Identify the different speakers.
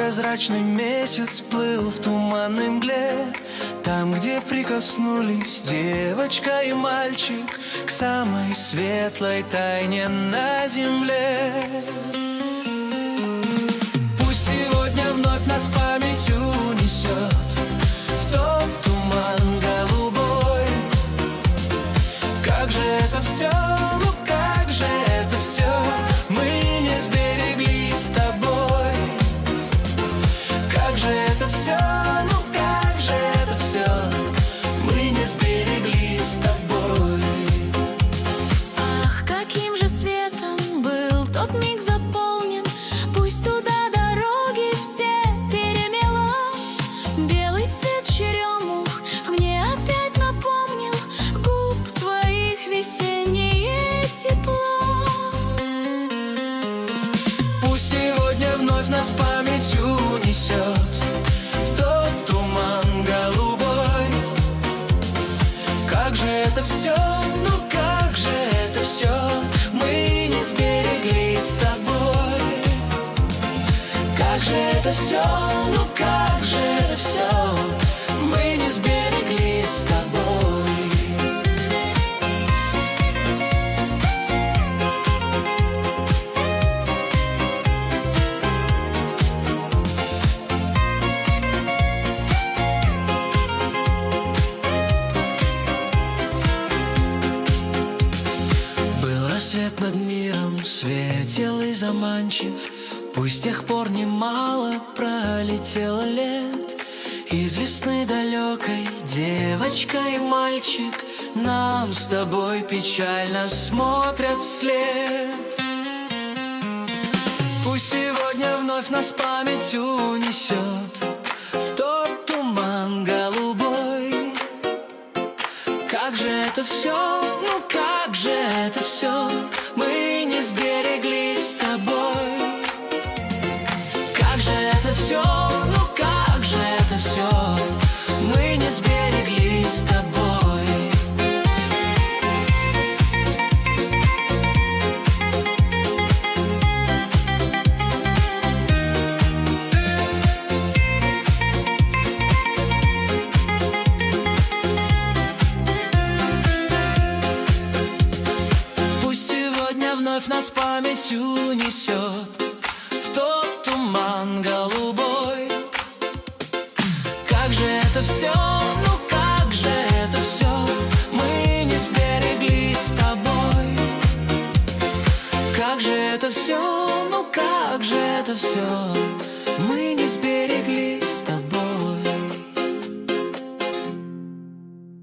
Speaker 1: Прозрачный месяц плыл в туманной мгле, там, где прикоснулись девочка и мальчик к самой светлой тайне на земле. Пусть сегодня вновь нас память унесет в тот туман голубой. Как же это все, ну как же это все мы не сберегли с тобой. Как же это все, ну как же это все мы не сберегли с тобой.
Speaker 2: Ах, каким же светом был тот миг заполнен, пусть туда дороги все перемело. Белый цвет черемух мне опять напомнил губ твоих весеннее тепло.
Speaker 1: Пусть сегодня вновь нас память унесет в тот туман голубой. Как же это все, ну как же это все мы не сберегли с тобой. Как же это все, ну как же это все мы не сберегли с тобой. Рассвет над миром светел и заманчив, пусть с тех пор немало пролетело лет. Из весны далекой девочка и мальчик нам с тобой печально смотрят вслед. Пусть сегодня вновь нас память унесет в тот туман голубой. Как же это все, ну как же это все мы не сберегли с тобой. Как же это все, ну как же это все мы не сберегли с тобой. Вновь нас память унесет в тот туман голубой. Как же это все, ну как же это все мы не сберегли с тобой. Как же это все, ну как же это все мы не сберегли